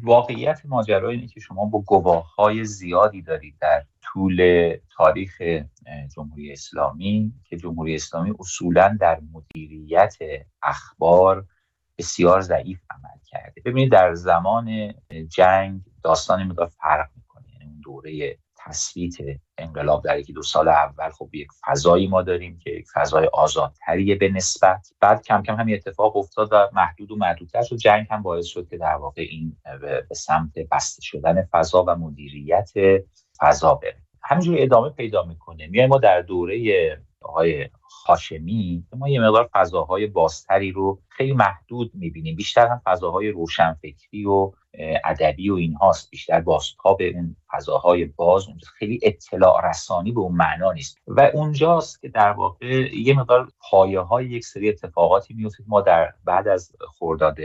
واقعیت ماجرا اینه که شما با گواه‌های زیادی دارید در طول تاریخ جمهوری اسلامی که جمهوری اسلامی اصولاً در مدیریت اخبار بسیار ضعیف عمل کرده. ببینید در زمان جنگ داستان مقدار فرق میکنه. یعنی اون دوره تثبیت انقلاب در 1-2 سال اول خب یک فضایی ما داریم که یک فضای آزادتریه به نسبت. بعد کم کم همین اتفاق افتاد و محدود و محدودتر شد. جنگ هم باعث شد که در واقع این به سمت بسته شدن فضا و مدیریت فضا بره. همینجوری ادامه پیدا میکنه. میایم ما در دوره آقای هاشمی ما یه مقدار فضاهای بازتری رو خیلی محدود میبینیم. بیشتر هم فضاهای روشنفکری و ادبی و اینهاست. بیشتر بازتاب اون فضاهای باز، اون خیلی اطلاع رسانی به اون معنا نیست و اونجاست که در واقع یه مقدار پایه‌های یک سری اتفاقاتی میفته. ما در بعد از خرداد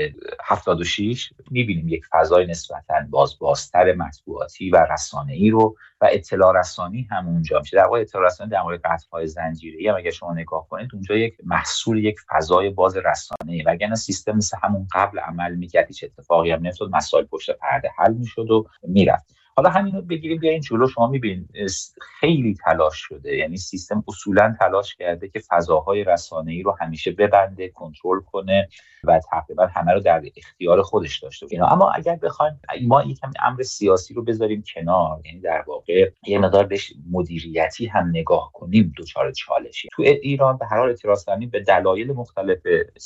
76 میبینیم یک فضای نسبتاً بازتر مطبوعاتی و رسانه‌ای رو و اطلاع رسانی هم اونجا میشه. در واقع اطلاع رسانی در مورد قطع‌های زنجیره‌ای هم اگه شما نگاه کنید اونجا یک محصول یک فضای باز رسانه‌ای، وگرنه سیستم مثل همون قبل عمل می‌کرد، هیچ اتفاقی هم نمی‌افتاد، مسائل پشت پرده حل می‌شد و میرفت. حالا همینو بگیریم بیاین جلو. شما می‌بینید خیلی تلاش شده، یعنی سیستم اصولاً تلاش کرده که فضاهای رسانه‌ای رو همیشه ببنده، کنترل کنه و تقریبا همه رو در اختیار خودش داشته باشه. اما اگر بخوایم ما یکم امر سیاسی رو بذاریم کنار، یعنی در واقع یه مقدار بهش مدیریتی هم نگاه کنیم، دوچار چالشی. تو ایران به هر حال اعتراض به دلایل مختلف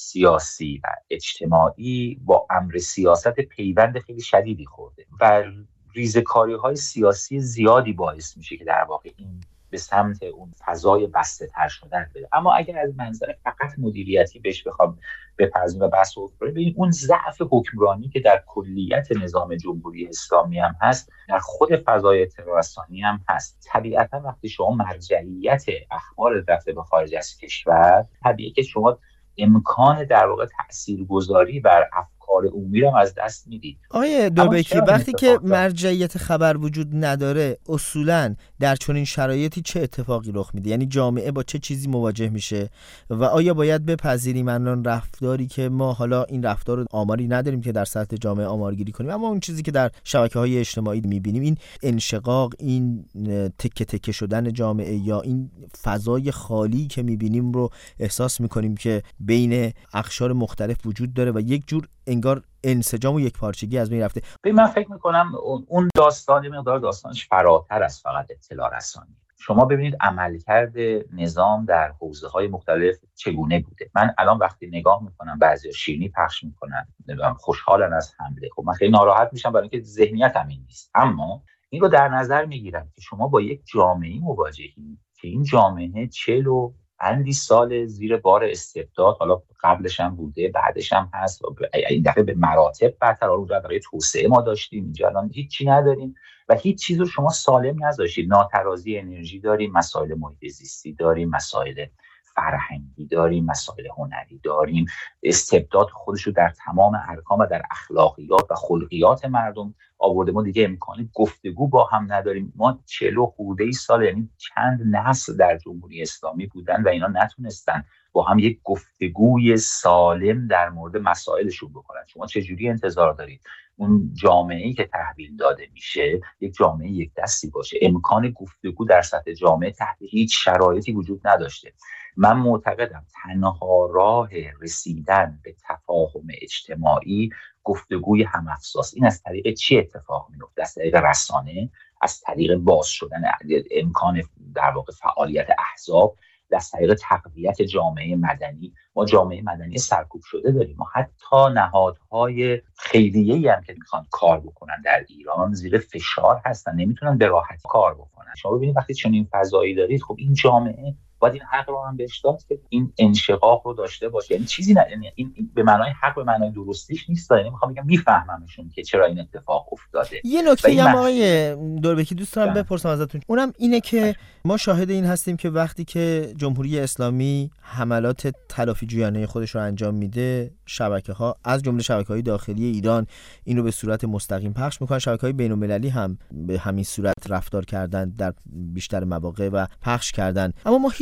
سیاسی و اجتماعی با امر سیاست پیوند خیلی شدیدی خورده و ریزکاری‌های سیاسی زیادی باعث میشه که در واقع این به سمت اون فضای بسته تر شدن بره. اما اگر از منظر فقط مدیریتی بهش بخوام بپردازیم و بحث رو کنیم، ببینید اون ضعف حکمرانی که در کلیت نظام جمهوری اسلامی هم هست، در خود فضای اطلاع رسانی هم هست. طبیعتا وقتی شما مرجعیت اخبار رفته به خارج از کشور، طبیعیه که شما امکان در واقع تاثیرگذاری بر افکار عمومی رو از دست میدید. آقای دوربکی، وقتی که مرجعیت خبر وجود نداره اصولاً در چنین شرایطی چه اتفاقی رخ میده؟ یعنی جامعه با چه چیزی مواجه میشه و آیا باید بپذیریم الان رفتاری که ما حالا این رفتار رو آماری نداریم که در سطح جامعه آمارگیری کنیم، اما اون چیزی که در شبکه‌های اجتماعی میبینیم، این انشقاق، این تکه تکه شدن جامعه یا این فضای خالی که میبینیم رو احساس میکنیم که بین اقشار مختلف وجود داره و یک جور انگار انسجام و یک پارچگی از بین رفته. من فکر میکنم اون داستان مقدار داستانش فراتر از فقط اطلاع رسانی. شما ببینید عملکرد نظام در حوزه‌های مختلف چگونه بوده. من الان وقتی نگاه میکنم بعضیا شیرینی پخش میکنن، نمیدونم خوشحالن از حمله، خب من خیلی ناراحت میشم برای اینکه ذهنیتم این نیست. اما این رو در نظر میگیرم که شما با یک جامعه مواجهید که این جامعه 40 اندی سال زیر بار استبداد، حالا قبلش هم بوده بعدش هم هست، این دفعه به مراتب برتر رو برای توسعه ما داشتیم، اینجا الان هیچی نداریم و هیچ چیز رو شما سالم نذاشتید. ناترازی انرژی داریم، مسائل محیط زیستی داریم، مسائل فرهنگی داریم، مسائل هنری داریم. استبداد خودش رو در تمام ارکان و در اخلاقیات و خلقیات مردم آورده. ما دیگه امکان گفتگو با هم نداریم. ما 40 خورده سال، یعنی چند نسل در جمهوری اسلامی بودن و اینا نتونستن با هم یک گفتگوی سالم در مورد مسائلشون بکنن. شما چجوری انتظار دارید اون جامعه‌ای که تحویل داده میشه یک جامعه یک دستی باشه؟ امکان گفتگو در سطح جامعه تحت هیچ شرایطی وجود نداشته. من معتقدم تنها راه رسیدن به تفاهم اجتماعی گفتگوی هم‌افزاست. این از طریق چی اتفاق میفته؟ از طریق رسانه، از طریق باز شدن امکان در واقع فعالیت احزاب، از طریق تقویت جامعه مدنی. ما جامعه مدنی سرکوب شده داریم. ما حتی نهادهای خیریه‌ای هم که میخوان کار بکنن در ایران زیر فشار هستن، نمیتونن به راحتی کار بکنن. شما ببینید وقتی چنین فضایی دارید، خب این جامعه باید این حق رو هم بهش داد که این انشقاق رو داشته باشه. یعنی چیزی نه، یعنی این به معنای حق به معنای درستیش نیست. یعنی میخوام بگم میفهممشون که چرا این اتفاق افتاده. یه نکته هم آقای دوربکی دوست دارم بپرسم ازتون، اونم اینه که ما شاهد این هستیم که وقتی که جمهوری اسلامی حملات تلافی جویانه خودش رو انجام میده، شبکه‌ها از جمله شبکه‌های داخلی ایران این رو به صورت مستقیم پخش میکنن، شبکه‌های بین‌المللی هم به همین صورت رفتار کردن در بیشتر مواقع و پخش کردن. اما ما هیچ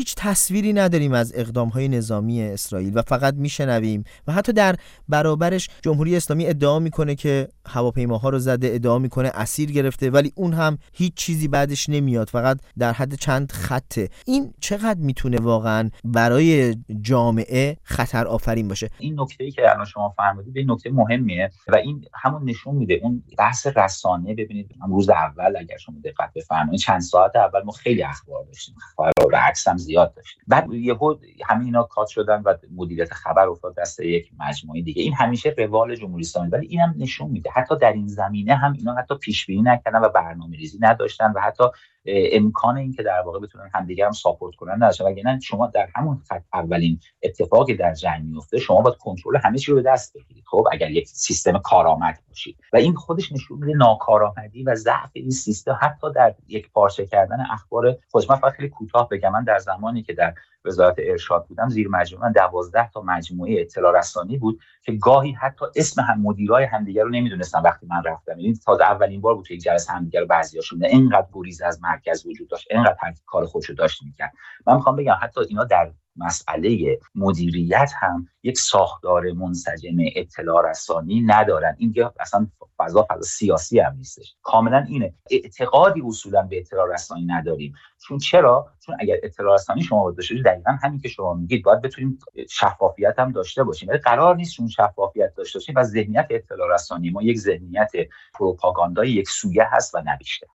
هیچ تصویری نداریم از اقدام‌های نظامی اسرائیل و فقط میشنویم و حتی در برابرش جمهوری اسلامی ادعا میکنه که هواپیماها رو زده، ادعا میکنه اسیر گرفته، ولی اون هم هیچ چیزی بعدش نمیاد، فقط در حد چند خطه. این چقدر میتونه واقعا برای جامعه خطر آفرین باشه؟ این نکته‌ای که الان شما فرمودید این نکته مهمیه و این همون نشون میده اون بحث رسانه. ببینید روز اول اگر شما دقت بفرمایید چند ساعت اول ما خیلی اخبار داشتیم و عکس هم زیاد داشتیم، بعد یهو همه اینا کات شدن و مدیریت خبر افتاد دست یک مجموعه دیگه. این همیشه روال جمهوری اسلامی، ولی اینم نشون میده حتی در این زمینه هم اینا حتی پیش بینی نکردن و برنامه‌ریزی نداشتن و حتی امکان این که در واقع بتونن همدیگه هم ساپورت کنن نداشتن. وگرنه شما در همون خط اولین اتفاقی در جنگ میفته شما باید کنترل همه چی رو به دست بگیرید. خب اگر یک سیستم کارآمد باشید و این خودش نشون میده ناکارآمدی و ضعف این سیستم حتی در یک پارچه کردن اخبار خودش. من فقط خیلی کوتاه بگم، من در زمانی که در وزارت ارشاد بودم زیر مجموعه 12 تا مجموعه اطلاع رسانی بود که گاهی حتی اسم هم مدیرای همدیگه رو نمیدونستن. وقتی من رفتم این تازه اولین بار بود که یک جلسه همدیگه رو بعضیاشون اینقدر گریز از مرکز وجود داشت، اینقدر کار خودشو داشت میکرد. من میخوام بگم حتی اینا در مسئله مدیریت هم یک ساختار منسجم اطلاع رسانی ندارن. این که اصلا فضا سیاسی هم نیستش، کاملا اینه. اعتقادی اصولا به اطلاع رسانی نداریم. چون اگر اطلاع رسانی شما باید داشته باشید، دقیقاً همین که شما میگید، باید بتونیم شفافیت هم داشته باشیم، ولی قرار نیست چون شفافیت داشته باشیم و ذهنیت اطلاع رسانی ما یک ذهنیت پروپاگاندای یک سویه هست و نه بیشتر.